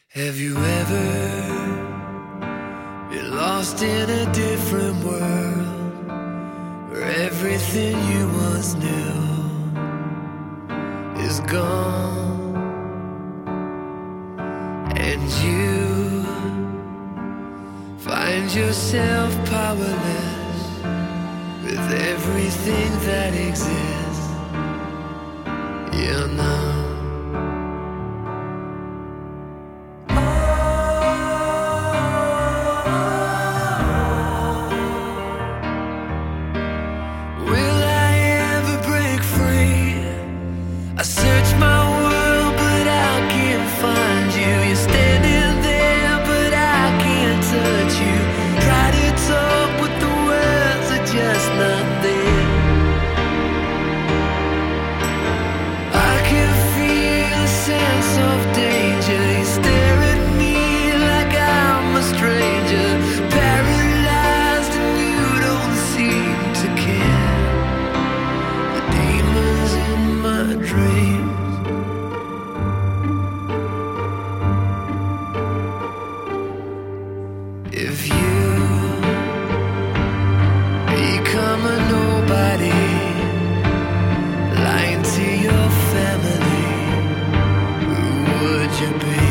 Have you ever been lost in a different world where everything you once knew is gone, and you find yourself powerless with everything that exists? You know. I search my world, but I can't find you. You're standing there, but I can't touch you. Try to talk, but the words are just not there. I can feel a sense of danger. You stare at me like I'm a stranger, paralyzed and you don't seem to care. The demons in my dreams. If you become a nobody, lying to your family, who would you be?